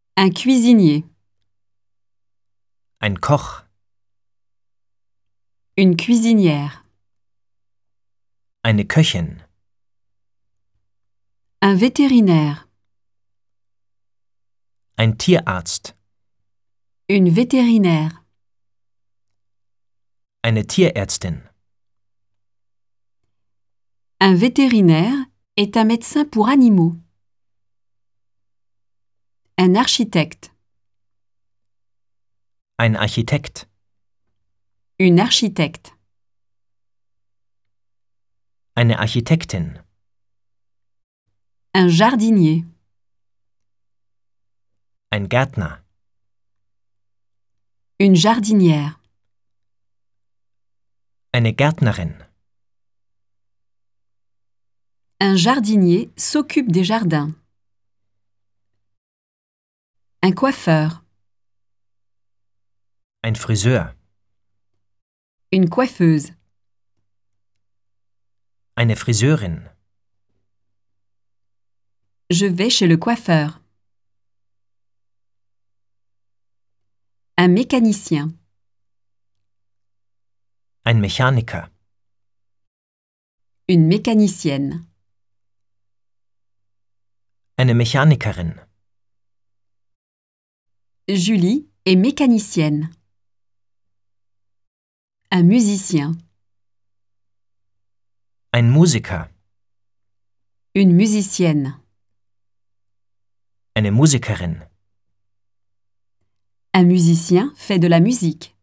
Un cuisinier. Ein Koch. Une cuisinière. Eine Köchin. Un vétérinaire. Ein Tierarzt. Une vétérinaire. Eine Tierärztin. Un vétérinaire est un médecin pour animaux. Un architecte. Ein Architekt. Une architecte. Eine Architektin. Un jardinier. Ein Gärtner. Une jardinière. Eine Gärtnerin. Un jardinier s'occupe des jardins. Un coiffeur. Ein Friseur. Une coiffeuse. Eine Friseurin. Je vais chez le coiffeur. Un mécanicien. Ein Mechaniker. Une mécanicienne. Eine Mechanikerin. Julie est mécanicienne. Un musicien. Ein Musiker. Une musicienne. Eine Musikerin. Un musicien fait de la musique.